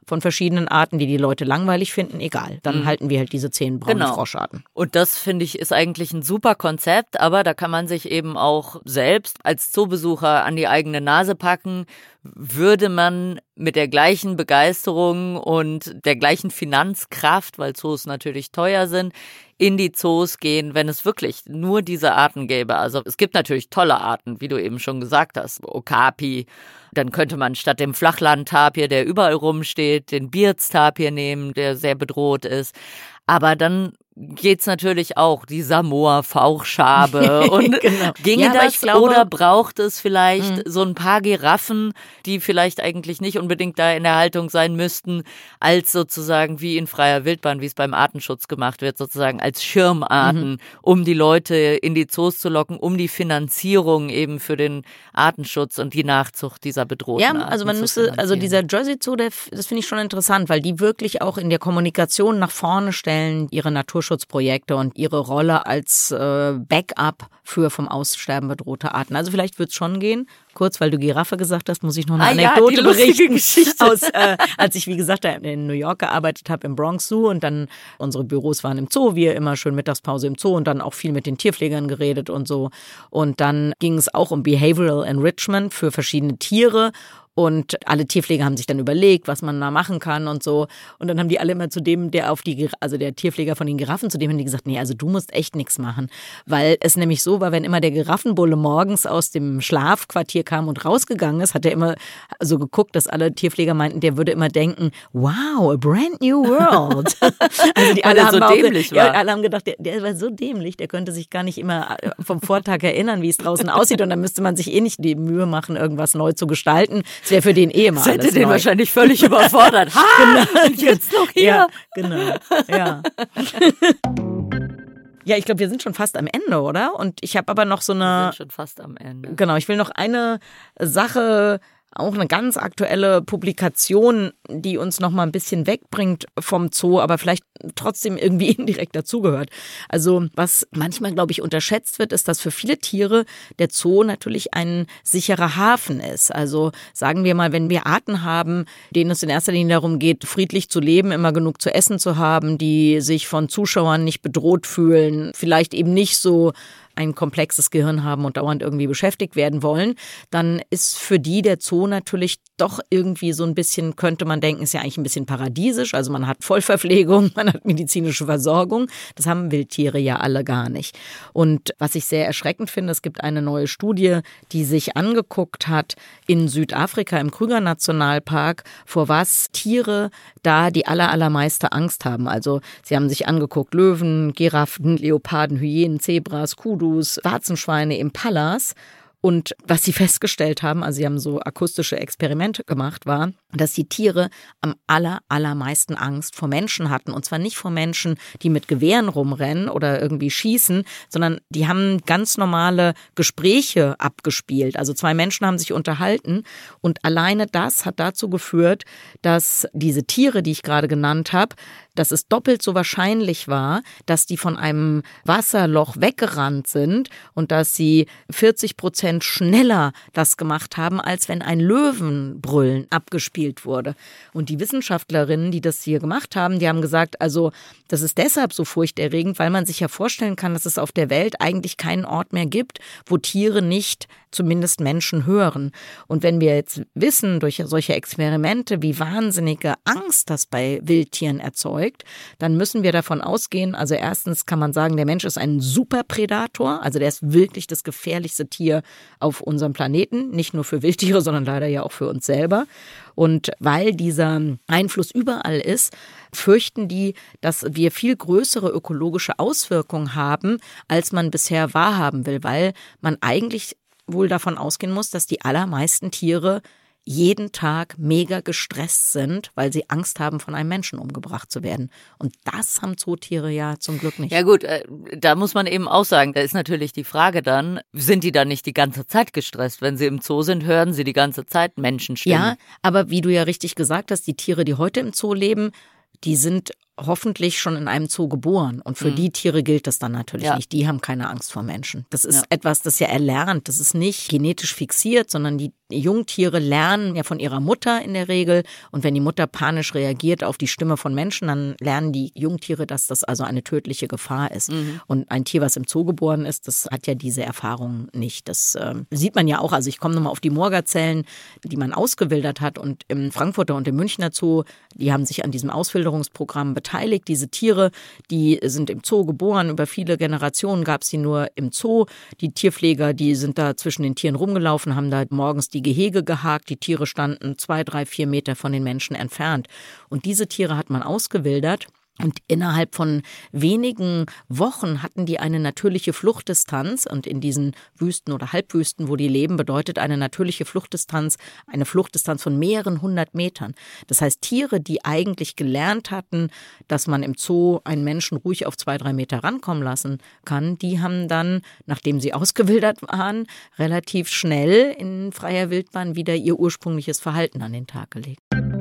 von verschiedenen Arten, die die Leute langweilig finden, egal. Dann mhm. halten wir halt diese zehn braunen genau. Froscharten. Und das, finde ich, ist eigentlich ein super Konzept, aber da kann man sich eben auch selbst als Zoobesucher an die eigene Nase packen. Würde man mit der gleichen Begeisterung und der gleichen Finanzkraft, weil Zoos natürlich teuer sind, in die Zoos gehen, wenn es wirklich nur diese Arten gäbe. Also es gibt natürlich tolle Arten, wie du eben schon gesagt hast, Okapi. Dann könnte man statt dem Flachlandtapir, der überall rumsteht, den Bierz-Tapir nehmen, der sehr bedroht ist. Aber dann geht's natürlich auch, die Samoa-Fauchschabe. Und genau. ginge ja, das glaube, oder braucht es vielleicht mh. so ein paar Giraffen, die vielleicht eigentlich nicht unbedingt da in der Haltung sein müssten, als sozusagen wie in freier Wildbahn, wie es beim Artenschutz gemacht wird, sozusagen als Schirmarten, mhm. um die Leute in die Zoos zu locken, um die Finanzierung eben für den Artenschutz und die Nachzucht dieser bedrohten ja, Arten also man müsste, also dieser Jersey Zoo, der, das finde ich schon interessant, weil die wirklich auch in der Kommunikation nach vorne stellen, ihre Naturschutzprojekte und ihre Rolle als äh, Backup für vom Aussterben bedrohte Arten. Also vielleicht wird es schon gehen. Kurz, weil du Giraffe gesagt hast, muss ich noch eine ah, Anekdote ja, die berichten. Geschichte. Aus, äh, als ich, wie gesagt, in New York gearbeitet habe, im Bronx Zoo und dann unsere Büros waren im Zoo, wir immer schön Mittagspause im Zoo und dann auch viel mit den Tierpflegern geredet und so. Und dann ging es auch um Behavioral Enrichment für verschiedene Tiere. Und alle Tierpfleger haben sich dann überlegt, was man da machen kann und so. Und dann haben die alle immer zu dem, der auf die, also der Tierpfleger von den Giraffen, zu dem haben die gesagt, nee, also du musst echt nichts machen. Weil es nämlich so war, wenn immer der Giraffenbulle morgens aus dem Schlafquartier kam und rausgegangen ist, hat er immer so geguckt, dass alle Tierpfleger meinten, der würde immer denken, wow, a brand new world. Also die alle, haben so auch, dämlich ja, war. alle haben gedacht, der, der war so dämlich, der könnte sich gar nicht immer vom Vortag erinnern, wie es draußen aussieht. Und dann müsste man sich eh nicht die Mühe machen, irgendwas neu zu gestalten. Das wäre für den eh immer das hätte alles den neu. wahrscheinlich völlig überfordert. Ha, genau. Und jetzt noch hier. Ja, genau. Ja. Ja, ich glaube, wir sind schon fast am Ende, oder? Und ich habe aber noch so eine... Wir sind schon fast am Ende. Genau, ich will noch eine Sache... Auch eine ganz aktuelle Publikation, die uns noch mal ein bisschen wegbringt vom Zoo, aber vielleicht trotzdem irgendwie indirekt dazugehört. Also was manchmal, glaube ich, unterschätzt wird, ist, dass für viele Tiere der Zoo natürlich ein sicherer Hafen ist. Also sagen wir mal, wenn wir Arten haben, denen es in erster Linie darum geht, friedlich zu leben, immer genug zu essen zu haben, die sich von Zuschauern nicht bedroht fühlen, vielleicht eben nicht so ein komplexes Gehirn haben und dauernd irgendwie beschäftigt werden wollen, dann ist für die der Zoo natürlich doch irgendwie so ein bisschen, könnte man denken, ist ja eigentlich ein bisschen paradiesisch. Also man hat Vollverpflegung, man hat medizinische Versorgung. Das haben Wildtiere ja alle gar nicht. Und was ich sehr erschreckend finde, es gibt eine neue Studie, die sich angeguckt hat in Südafrika im Krüger-Nationalpark, vor was Tiere da die aller, allermeiste Angst haben. Also sie haben sich angeguckt, Löwen, Giraffen, Leoparden, Hyänen, Zebras, Kudus, Warzenschweine, Impalas. Und was sie festgestellt haben, also sie haben so akustische Experimente gemacht, war, dass die Tiere am aller, allermeisten Angst vor Menschen hatten. Und zwar nicht vor Menschen, die mit Gewehren rumrennen oder irgendwie schießen, sondern die haben ganz normale Gespräche abgespielt. Also zwei Menschen haben sich unterhalten und alleine das hat dazu geführt, dass diese Tiere, die ich gerade genannt habe, dass es doppelt so wahrscheinlich war, dass die von einem Wasserloch weggerannt sind und dass sie vierzig Prozent schneller das gemacht haben, als wenn ein Löwenbrüllen abgespielt wurde. Und die Wissenschaftlerinnen, die das hier gemacht haben, die haben gesagt, also das ist deshalb so furchterregend, weil man sich ja vorstellen kann, dass es auf der Welt eigentlich keinen Ort mehr gibt, wo Tiere nicht zumindest Menschen hören. Und wenn wir jetzt wissen durch solche Experimente, wie wahnsinnige Angst das bei Wildtieren erzeugt, dann müssen wir davon ausgehen, also erstens kann man sagen, der Mensch ist ein Superprädator, also der ist wirklich das gefährlichste Tier auf unserem Planeten, nicht nur für Wildtiere, sondern leider ja auch für uns selber. Und weil dieser Einfluss überall ist, fürchten die, dass wir viel größere ökologische Auswirkungen haben, als man bisher wahrhaben will, weil man eigentlich wohl davon ausgehen muss, dass die allermeisten Tiere jeden Tag mega gestresst sind, weil sie Angst haben, von einem Menschen umgebracht zu werden. Und das haben Zootiere ja zum Glück nicht. Ja gut, da muss man eben auch sagen, da ist natürlich die Frage dann, sind die dann nicht die ganze Zeit gestresst? Wenn sie im Zoo sind, hören sie die ganze Zeit Menschenstimmen. Ja, aber wie du ja richtig gesagt hast, die Tiere, die heute im Zoo leben, die sind hoffentlich schon in einem Zoo geboren. Und für mhm. die Tiere gilt das dann natürlich ja. nicht. Die haben keine Angst vor Menschen. Das ist ja. etwas, das ja erlernt. Das ist nicht genetisch fixiert, sondern die Jungtiere lernen ja von ihrer Mutter in der Regel. Und wenn die Mutter panisch reagiert auf die Stimme von Menschen, dann lernen die Jungtiere, dass das also eine tödliche Gefahr ist. Mhm. Und ein Tier, was im Zoo geboren ist, das hat ja diese Erfahrung nicht. Das äh, sieht man ja auch. Also ich komme nochmal auf die Murgerzellen, die man ausgewildert hat. Und im Frankfurter und im Münchner Zoo, die haben sich an diesem Auswilderungsprogramm beteiligt. Diese Tiere, die sind im Zoo geboren. Über viele Generationen gab es sie nur im Zoo. Die Tierpfleger, die sind da zwischen den Tieren rumgelaufen, haben da morgens die Gehege gehakt. Die Tiere standen zwei, drei, vier Meter von den Menschen entfernt. Und diese Tiere hat man ausgewildert. Und innerhalb von wenigen Wochen hatten die eine natürliche Fluchtdistanz. Und in diesen Wüsten oder Halbwüsten, wo die leben, bedeutet eine natürliche Fluchtdistanz eine Fluchtdistanz von mehreren hundert Metern. Das heißt, Tiere, die eigentlich gelernt hatten, dass man im Zoo einen Menschen ruhig auf zwei, drei Meter rankommen lassen kann, die haben dann, nachdem sie ausgewildert waren, relativ schnell in freier Wildbahn wieder ihr ursprüngliches Verhalten an den Tag gelegt.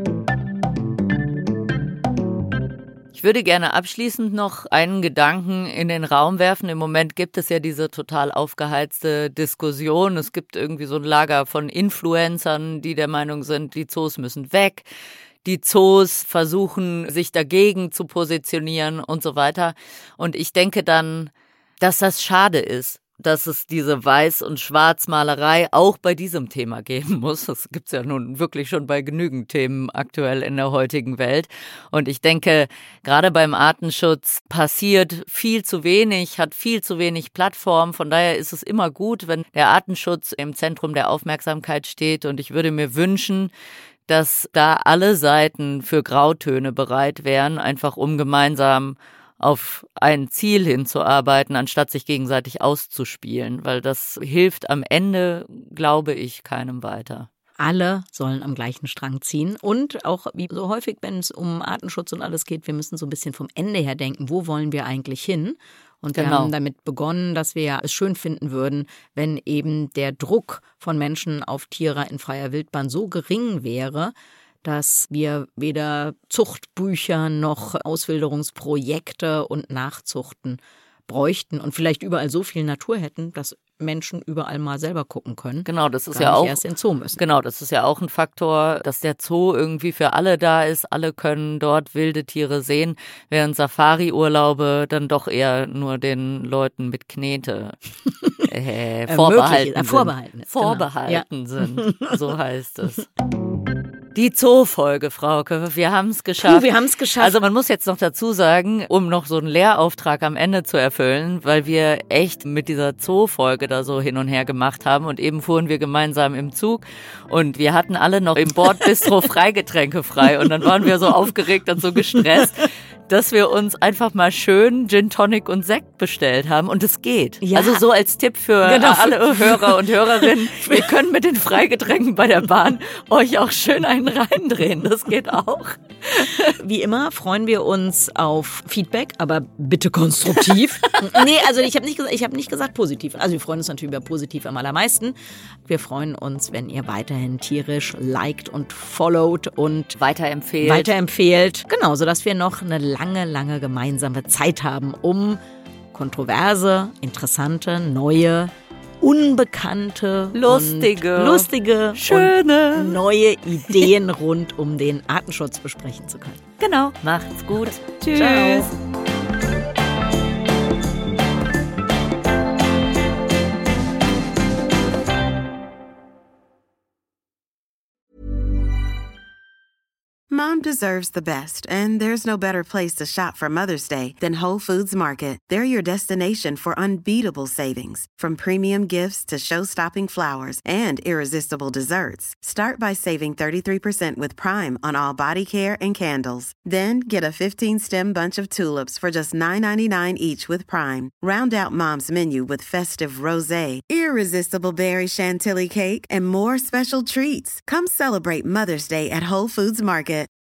Ich würde gerne abschließend noch einen Gedanken in den Raum werfen. Im Moment gibt es ja diese total aufgeheizte Diskussion. Es gibt irgendwie so ein Lager von Influencern, die der Meinung sind, die Zoos müssen weg. Die Zoos versuchen, sich dagegen zu positionieren und so weiter. Und ich denke dann, dass das schade ist, dass es diese Weiß- und Schwarzmalerei auch bei diesem Thema geben muss. Das gibt's ja nun wirklich schon bei genügend Themen aktuell in der heutigen Welt. Und ich denke, gerade beim Artenschutz passiert viel zu wenig, hat viel zu wenig Plattform. Von daher ist es immer gut, wenn der Artenschutz im Zentrum der Aufmerksamkeit steht. Und ich würde mir wünschen, dass da alle Seiten für Grautöne bereit wären, einfach um gemeinsam auf ein Ziel hinzuarbeiten, anstatt sich gegenseitig auszuspielen, weil das hilft am Ende, glaube ich, keinem weiter. Alle sollen am gleichen Strang ziehen und auch wie so häufig, wenn es um Artenschutz und alles geht, wir müssen so ein bisschen vom Ende her denken, wo wollen wir eigentlich hin? Und wir genau. haben damit begonnen, dass wir ja es schön finden würden, wenn eben der Druck von Menschen auf Tiere in freier Wildbahn so gering wäre, dass wir weder Zuchtbücher noch Auswilderungsprojekte und Nachzuchten bräuchten und vielleicht überall so viel Natur hätten, dass Menschen überall mal selber gucken können. Genau, das ist ja auch erst in den Zoo müssen. Genau, das ist ja auch ein Faktor, dass der Zoo irgendwie für alle da ist. Alle können dort wilde Tiere sehen, während Safari-Urlaube dann doch eher nur den Leuten mit Knete äh, vorbehalten, äh, vorbehalten sind. Vorbehalten sind, ja. sind. So heißt es. Die Zoo-Folge, Frauke, wir haben es geschafft. Puh, wir haben es geschafft. Also man muss jetzt noch dazu sagen, um noch so einen Lehrauftrag am Ende zu erfüllen, weil wir echt mit dieser Zoo-Folge da so hin und her gemacht haben und eben fuhren wir gemeinsam im Zug und wir hatten alle noch im Bordbistro Freigetränke frei und dann waren wir so aufgeregt und so gestresst, dass wir uns einfach mal schön Gin Tonic und Sekt bestellt haben und es geht. Ja. Also so als Tipp für genau. alle Hörer und Hörerinnen, ihr könnt mit den Freigetränken bei der Bahn euch auch schön einen reindrehen, das geht auch. Wie immer freuen wir uns auf Feedback, aber bitte konstruktiv. Nee, also ich habe nicht, ich hab nicht gesagt positiv. Also wir freuen uns natürlich über positiv am allermeisten. Wir freuen uns, wenn ihr weiterhin tierisch liked und followed und weiterempfehlt. Weiterempfehlt. Genau, sodass wir noch eine lange, lange gemeinsame Zeit haben, um kontroverse, interessante, neue, unbekannte, lustige, und lustige, schöne, und neue Ideen rund um den Artenschutz besprechen zu können. Genau, macht's gut. Tschüss. Ciao. Mom deserves the best, and there's no better place to shop for Mother's Day than Whole Foods Market. They're your destination for unbeatable savings, from premium gifts to show-stopping flowers and irresistible desserts. Start by saving thirty-three percent with Prime on all body care and candles. Then get a fifteen-stem bunch of tulips for just nine ninety-nine each with Prime. Round out Mom's menu with festive rosé, irresistible berry chantilly cake, and more special treats. Come celebrate Mother's Day at Whole Foods Market.